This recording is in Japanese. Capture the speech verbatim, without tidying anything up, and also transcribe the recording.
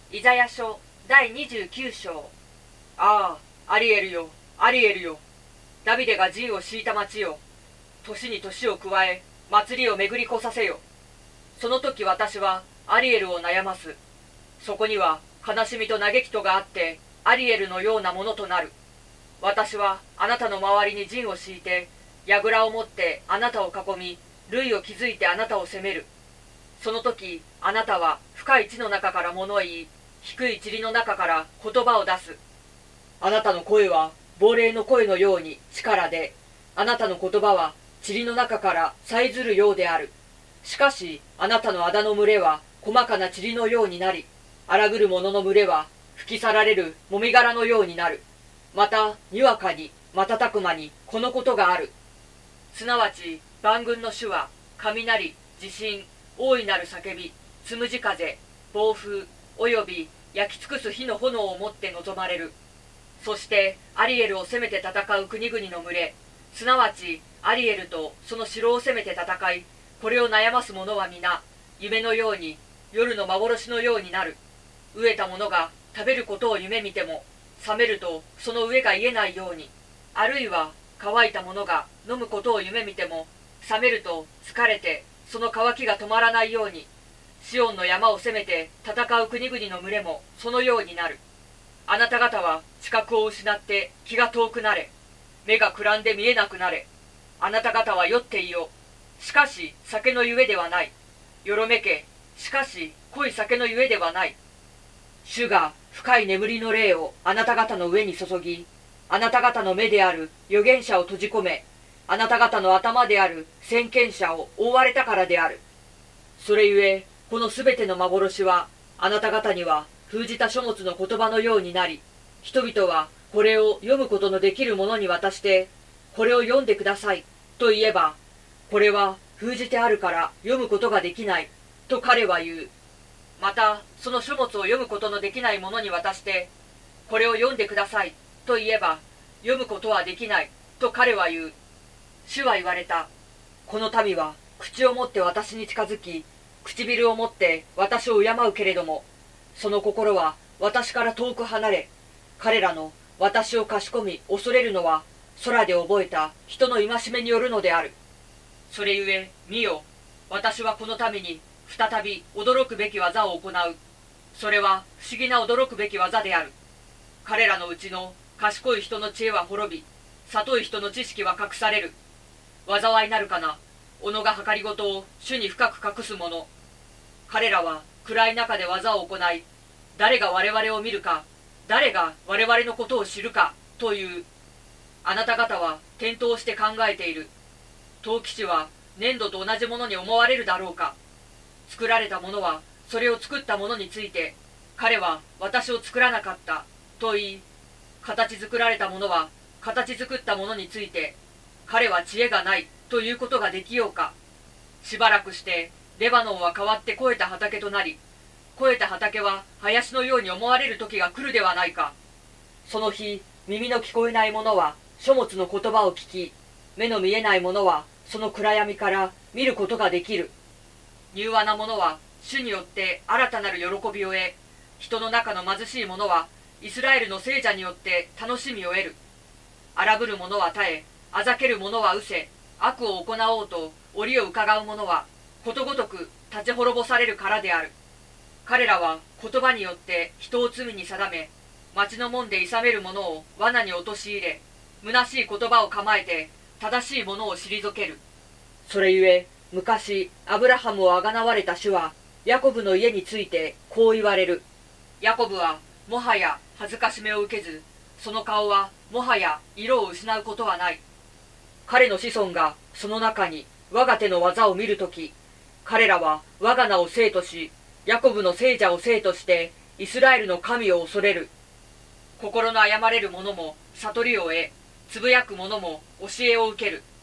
イザヤ書だいにじゅうきゅう章。ああ、アリエルよ、アリエルよ。ダビデが陣を敷いた町よ。年に年を加え、祭りを巡り越させよ。その時私はアリエルを悩ます。そこには悲しみと嘆きとがあって、アリエルのようなものとなる。私はあなたの周りに陣を敷いて、櫓を持ってあなたを囲み、塁を築いてあなたを攻める。その時あなたは深い地の中から物を言い、低い塵の中から言葉を出す。あなたの声は亡霊の声のように力で、あなたの言葉は塵の中からさえずるようである。しかしあなたの仇の群れは細かな塵のようになり、荒ぐる者の群れは吹き去られるもみ殻のようになる。またにわかに瞬く間にこのことがある。すなわち万軍の主は雷、地震、大いなる叫び、つむじ風、暴風および焼き尽くす火の炎をもって臨まれる。そしてアリエルを攻めて戦う国々の群れ、すなわちアリエルとその城を攻めて戦い、これを悩ます者は皆夢のように、夜の幻のようになる。飢えた者が食べることを夢見ても、冷めるとその上が癒えないように、あるいは乾いた者が飲むことを夢見ても、冷めると疲れてその渇きが止まらないように、シオンの山を攻めて戦う国々の群れもそのようになる。あなた方は知覚を失って気が遠くなれ、目がくらんで見えなくなれ。あなた方は酔っていよう。しかし酒のゆえではない。よろめけ、しかし濃い酒のゆえではない。主が深い眠りの霊をあなた方の上に注ぎ、あなた方の目である預言者を閉じ込め、あなた方の頭である先見者を覆われたからである。それゆえこのすべての幻はあなた方には封じた書物の言葉のようになり、人々はこれを読むことのできる者に渡して、これを読んでくださいと言えば、これは封じてあるから読むことができないと彼は言う。またその書物を読むことのできない者に渡して、これを読んでくださいと言えば、読むことはできないと彼は言う。主は言われた。この民は口を持って私に近づき、唇を持って私を敬うけれども、その心は私から遠く離れ、彼らの私をかしこみ恐れるのは空で覚えた人の戒めによるのである。それゆえ見よ、私はこの民に再び驚くべき技を行う。それは不思議な驚くべき技である。彼らのうちの賢い人の知恵は滅び、聡い人の知識は隠される。災いなるかな、己が計りごとを主に深く隠す者。彼らは暗い中で技を行い、誰が我々を見るか、誰が我々のことを知るかという。あなた方は転倒して考えている。陶器師は粘土と同じものに思われるだろうか。作られたものはそれを作ったものについて、彼は私を作らなかったと言い、形作られたものは形作ったものについて、彼は知恵がないということができようか。しばらくしてレバノンは変わって肥えた畑となり、肥えた畑は林のように思われる時が来るではないか。その日、耳の聞こえない者は書物の言葉を聞き、目の見えない者はその暗闇から見ることができる。柔和な者は主によって新たなる喜びを得、人の中の貧しい者はイスラエルの聖者によって楽しみを得る。荒ぶる者は耐え、あざける者は失せ、悪を行おうと折を伺う者はことごとく立ち滅ぼされるからである。彼らは言葉によって人を罪に定め、町の門で諌める者を罠に陥れ、虚しい言葉を構えて正しい者を退ける。それゆえ昔アブラハムをあがなわれた主はヤコブの家についてこう言われる。ヤコブはもはや恥ずかしめを受けず、その顔はもはや色を失うことはない。彼の子孫がその中に我が手の技を見るとき、彼らは我が名を聖とし、ヤコブの聖者を聖としてイスラエルの神を恐れる。心の誤れる者も悟りを得、つぶやく者も教えを受ける。